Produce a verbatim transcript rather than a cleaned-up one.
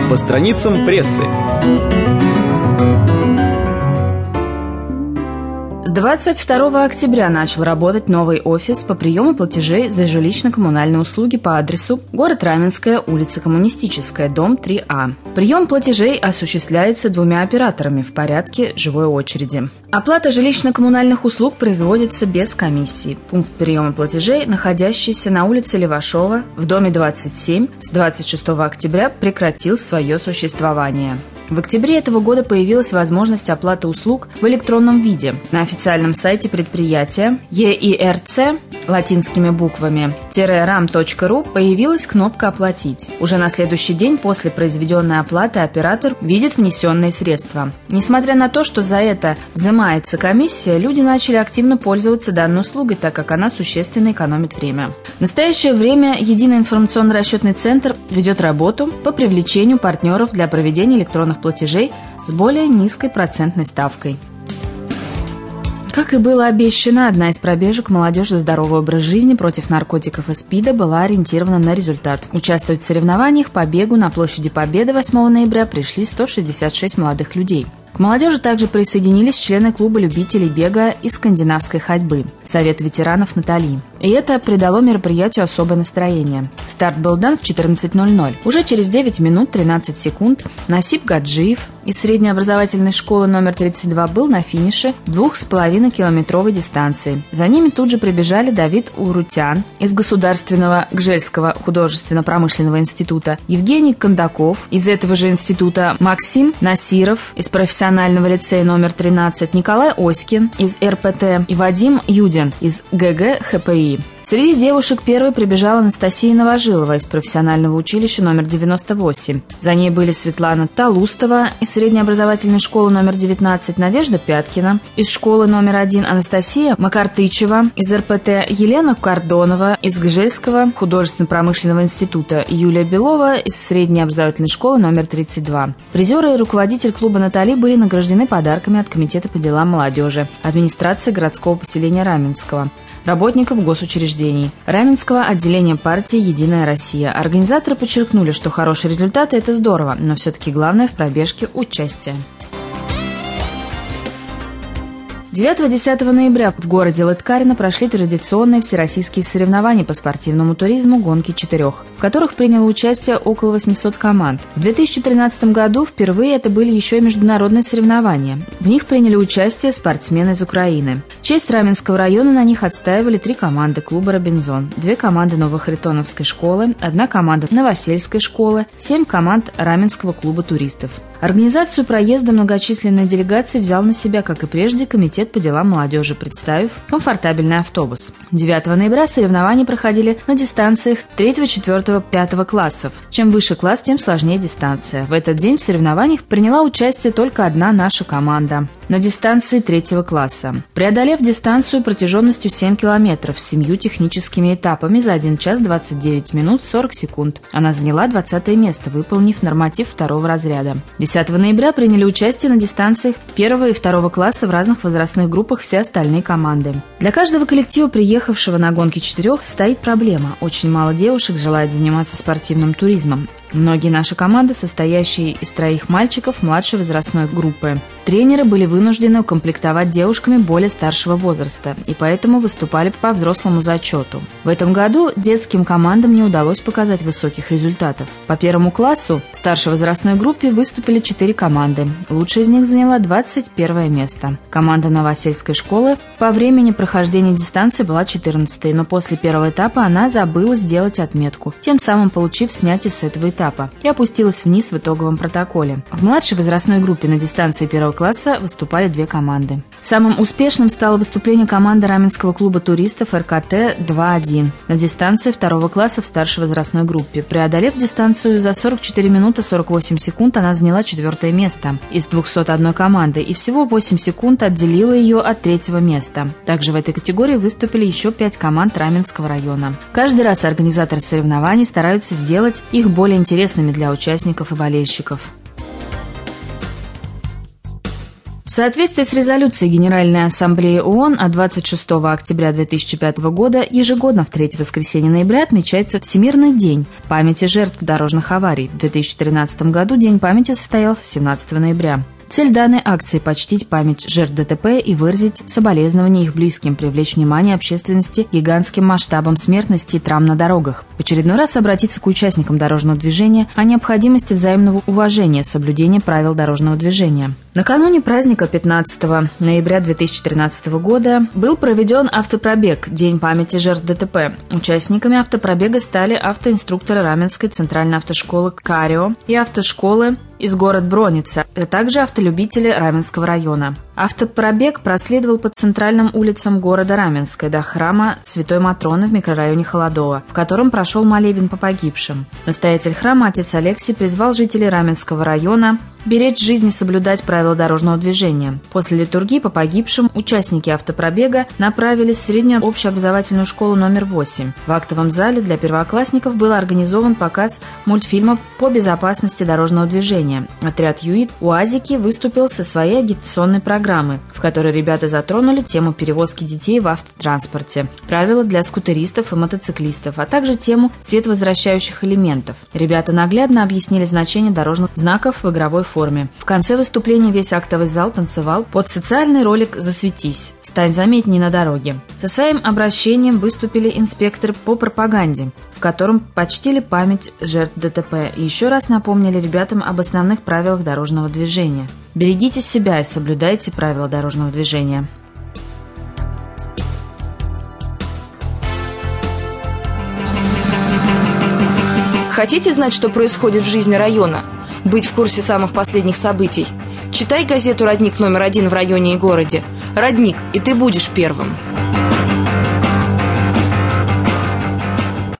по страницам прессы. С двадцать второго октября начал работать новый офис по приему платежей за жилищно-коммунальные услуги по адресу город Раменская, улица Коммунистическая, дом три А. Прием платежей осуществляется двумя операторами в порядке живой очереди. Оплата жилищно-коммунальных услуг производится без комиссии. Пункт приема платежей, находящийся на улице Левашова в доме двадцать семь, с двадцать шестого октября прекратил свое существование. В октябре этого года появилась возможность оплаты услуг в электронном виде. На официальном сайте предприятия и и эр си латинскими буквами рам точка ру появилась кнопка «Оплатить». Уже на следующий день после произведенной оплаты оператор видит внесенные средства. Несмотря на то, что за это взимается комиссия, люди начали активно пользоваться данной услугой, так как она существенно экономит время. В настоящее время Единый информационно-расчетный центр ведет работу по привлечению партнеров для проведения электронных платежей с более низкой процентной ставкой. Как и было обещано, одна из пробежек «Молодежь за здоровый образ жизни против наркотиков и СПИДа» была ориентирована на результат. Участвовать в соревнованиях по бегу на площади Победы восьмого ноября пришли сто шестьдесят шесть молодых людей. К молодежи также присоединились члены клуба любителей бега и скандинавской ходьбы «Совет ветеранов Натали». И это придало мероприятию особое настроение. Старт был дан в четырнадцать ноль ноль. Уже через девять минут тринадцать секунд Насип Гаджиев из среднеобразовательной школы номер тридцать два был на финише двух с половиной километровой дистанции. За ними тут же прибежали Давид Урутян из Государственного Гжельского художественно-промышленного института, Евгений Кондаков из этого же института, Максим Насиров из профессионального лицея номер тринадцать, Николай Оськин из эр пэ тэ и Вадим Юдин из гэ гэ ха пэ и. Среди девушек первой прибежала Анастасия Новожилова из профессионального училища номер девяносто восемь. За ней были Светлана Талустова из среднеобразовательной школы номер девятнадцать, Надежда Пяткина из школы номер один, Анастасия Макартычева из эр пэ тэ, Елена Кордонова из Гжельского художественно-промышленного института, Юлия Белова из среднеобразовательной школы номер тридцать два. Призеры и руководитель клуба «Натали» были награждены подарками от Комитета по делам молодежи, администрации городского поселения Раменского, работников госучреждений, Раменского отделения партии «Единая Россия». Организаторы подчеркнули, что хорошие результаты – это здорово, но все-таки главное в пробежке – участие. девятого-десятого ноября в городе Лыткарино прошли традиционные всероссийские соревнования по спортивному туризму «Гонки четырех», в которых приняло участие около восьмисот команд. В две тысячи тринадцатом году впервые это были еще и международные соревнования. В них приняли участие спортсмены из Украины. Честь Раменского района на них отстаивали три команды клуба «Робинзон», две команды Новохаритоновской школы, одна команда Новосельской школы, семь команд Раменского клуба туристов. Организацию проезда многочисленной делегации взял на себя, как и прежде, Комитет по делам молодежи, представив комфортабельный автобус. девятого ноября соревнования проходили на дистанциях третьего, четвёртого, пятого классов. Чем выше класс, тем сложнее дистанция. В этот день в соревнованиях приняла участие только одна наша команда на дистанции третьего класса. Преодолев дистанцию протяженностью семь километров с семью техническими этапами за один час двадцать девять минут сорок секунд, она заняла двадцатое место, выполнив норматив второго разряда. десятого ноября приняли участие на дистанциях первого и второго класса в разных возрастных группах все остальные команды. Для каждого коллектива, приехавшего на гонки четырех, стоит проблема. Очень мало девушек желает заниматься спортивным туризмом. Многие наши команды, состоящие из троих мальчиков младшей возрастной группы. Тренеры были вынуждены укомплектовать девушками более старшего возраста и поэтому выступали по взрослому зачету. В этом году детским командам не удалось показать высоких результатов. По первому классу в старшей возрастной группе выступили четыре команды. Лучшая из них заняла двадцать первое место. Команда Новосельской школы по времени прохождения дистанции была четырнадцатой, но после первого этапа она забыла сделать отметку, тем самым получив снятие с этого этапа. этапа и опустилась вниз в итоговом протоколе. В младшей возрастной группе на дистанции первого класса выступали две команды. Самым успешным стало выступление команды Раменского клуба туристов эр ка тэ два один на дистанции второго класса в старшей возрастной группе. Преодолев дистанцию за сорок четыре минуты сорок восемь секунд, она заняла четвертое место из двухсот одной команды и всего восемь секунд отделила ее от третьего места. Также в этой категории выступили еще пять команд Раменского района. Каждый раз организаторы соревнований стараются сделать их более интересными для участников и болельщиков. В соответствии с резолюцией Генеральной Ассамблеи ООН от двадцать шестого октября две тысячи пятого года ежегодно в третье воскресенье ноября отмечается Всемирный день памяти жертв дорожных аварий. В две тысячи тринадцатом году День памяти состоялся семнадцатого ноября. Цель данной акции – почтить память жертв ДТП и выразить соболезнования их близким, привлечь внимание общественности гигантским масштабом смертности и травм на дорогах. В очередной раз обратиться к участникам дорожного движения о необходимости взаимного уважения, соблюдения правил дорожного движения. Накануне праздника пятнадцатого ноября две тысячи тринадцатого года был проведен автопробег «День памяти жертв ДТП». Участниками автопробега стали автоинструкторы Раменской центральной автошколы «Карио» и автошколы из города Броница, а также автолюбители Раменского района. Автопробег проследовал по центральным улицам города Раменской до храма Святой Матроны в микрорайоне Холодово, в котором прошел молебен по погибшим. Настоятель храма отец Алексий призвал жителей Раменского района беречь жизнь и соблюдать правила дорожного движения. После литургии по погибшим участники автопробега направились в среднюю общеобразовательную школу номер восемь. В актовом зале для первоклассников был организован показ мультфильмов по безопасности дорожного движения. Отряд ЮИД «УАЗики» выступил со своей агитационной программой, в которой ребята затронули тему перевозки детей в автотранспорте, правила для скутеристов и мотоциклистов, а также тему световозвращающих элементов. Ребята наглядно объяснили значение дорожных знаков в игровой форме. В конце выступления весь актовый зал танцевал под социальный ролик «Засветись! Стань заметней на дороге». Со своим обращением выступили инспекторы по пропаганде, в котором почтили память жертв ДТП и еще раз напомнили ребятам об основных правилах дорожного движения. Берегите себя и соблюдайте правила дорожного движения. Хотите знать, что происходит в жизни района? Быть в курсе самых последних событий? Читай газету «Родник» номер один в районе и городе. «Родник», и ты будешь первым.